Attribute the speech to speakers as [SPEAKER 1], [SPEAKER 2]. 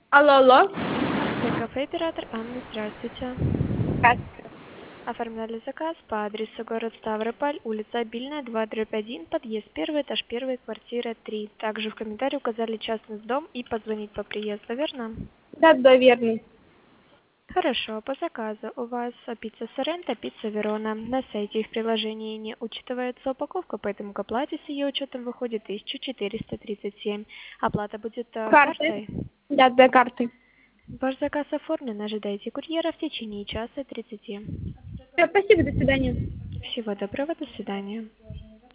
[SPEAKER 1] Алло, алло.
[SPEAKER 2] Кафе «Оператор» Анна, здравствуйте.
[SPEAKER 1] Здравствуйте.
[SPEAKER 2] Оформляли заказ по адресу город Ставрополь, улица Обильная, 2/1, подъезд 1, этаж 1, квартира 3. Также в комментарии указали частный дом и позвонить по приезду, верно?
[SPEAKER 1] Да, да, верно.
[SPEAKER 2] Хорошо, по заказу у вас пицца Соренто, пицца Верона. На сайте и в приложении не учитывается упаковка, поэтому к оплате с ее учетом выходит 1437. Оплата будет
[SPEAKER 1] Карты.
[SPEAKER 2] картой.
[SPEAKER 1] Да, да, карты.
[SPEAKER 2] Ваш заказ оформлен, ожидайте курьера в течение часа 30.
[SPEAKER 1] Все, спасибо, до свидания.
[SPEAKER 2] Всего доброго, до свидания.